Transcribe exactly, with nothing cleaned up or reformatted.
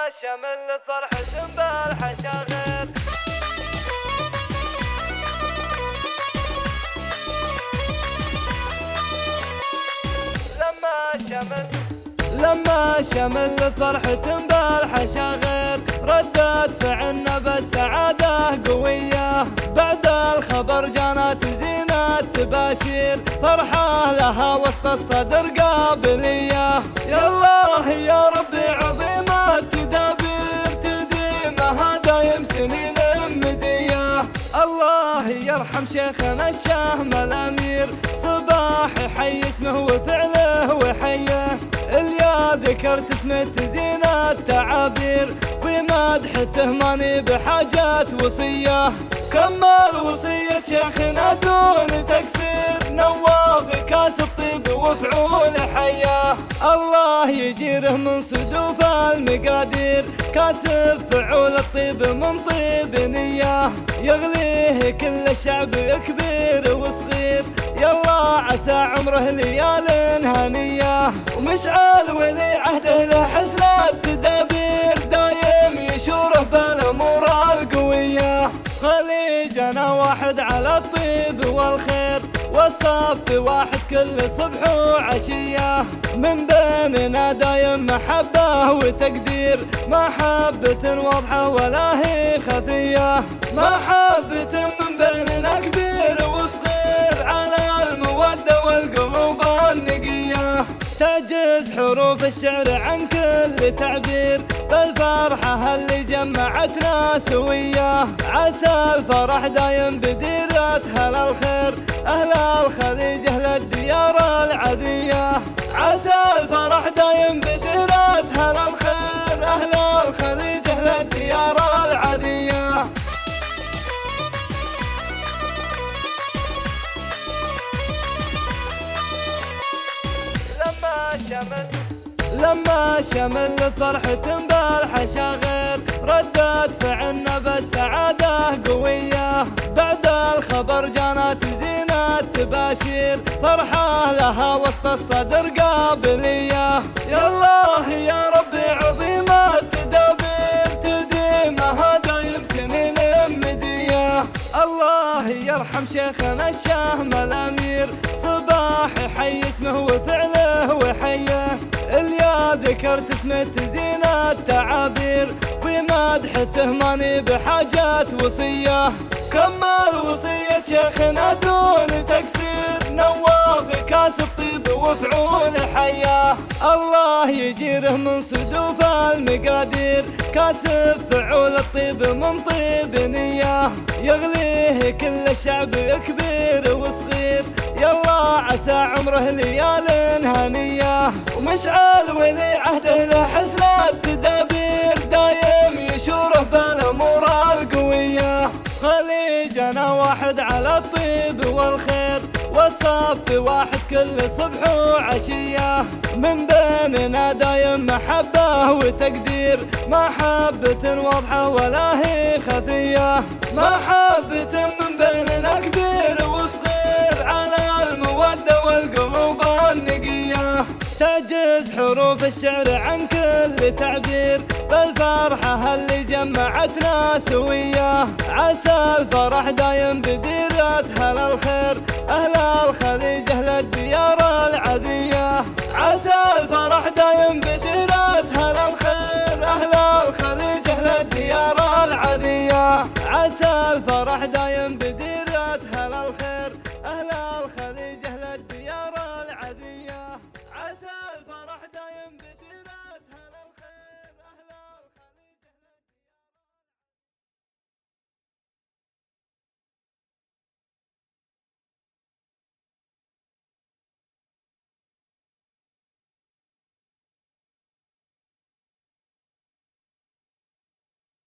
شمل فرحة بالحشاغر لما شمل لما شمل فرحة بالحشاغر ردت فعلنا بالسعادة قوية بعد الخبر جانت زينة تباشير فرحة لها وسط الصدر قابلية يا الله يا ربي عظيمة التدابير تديمها دايم سنين مدية الله يرحم شيخنا الشهم الأمير صباح يحيي اسمه وفعله وحيه اليا ذكرت اسمه تزين التعابير في مدحته ماني بحاجة وصية كمل وصية شيخنا دون تقصير نواف كاس الطيب وفعول حياه الله يجيره من صدوف المقادير كاسب فعول الطيب من طيب نية يغليه كل الشعب كبير وصغير يلا عسى عمره ليال هنية ومشعل ولي عهده له حسن التدابير دايم يشوره بالامور القوية خليجنا واحد على الطيب والخير والصف واحد كل صبح وعشية من بيننا دايم محبة وتقدير محبة واضحة ولا هي خفية محبة من بيننا كبير وصغير على المودة والقلوب النقية تعجز حروف الشعر عن كل تعبير بالفرحة اللي جمعتنا سوية عسى الفرح دايم بديرة هل الخير أهل الخليج أهل الديار العذية عسى الفرح دايم بديرة هل الخير أهل الخليج أهل الديار العذية لما شمل لما شمل فرحة بالحشاغر ردت فعلنا بالسعادة قوية بعد الخبر جانت زينة تباشير فرحة لها وسط الصدر قابلية يا الله يا ربي عظيمة التدابير تديمها دايم سنين مدية الله يرحم شيخنا الشهم الأمير صباح يحيي اسمه وفعله وحيه اليا ذكرت اسمه تزين التعابير في مدحته ماني بحاجة وصية كمل وصية شيخنا دون تقصير نواف كاس الطيب وفعول حياه الله يجيره من صدوف المقادير كاسب فعول الطيب من طيب نية يغليه كل الشعب كبير وصغير يلا عسى عمره ليال هنية ومشعل ولي عهده له حسن التدابير دايم يشوره بالامور القوية خليجنا واحد على الطيب والخير والصف واحد كل صبح وعشية من بيننا دايم محبة وتقدير محبة واضحة ولا هي خفية محبة من بيننا كبير وصغير على المودة والقلوب النقية تعجز حروف الشعر عن كل تعبير بالفرحة اللي جمعتنا سوية عسى الفرح دايم بديرة هل الخير أهل الخليج أهل الديار العذية عسى الفرح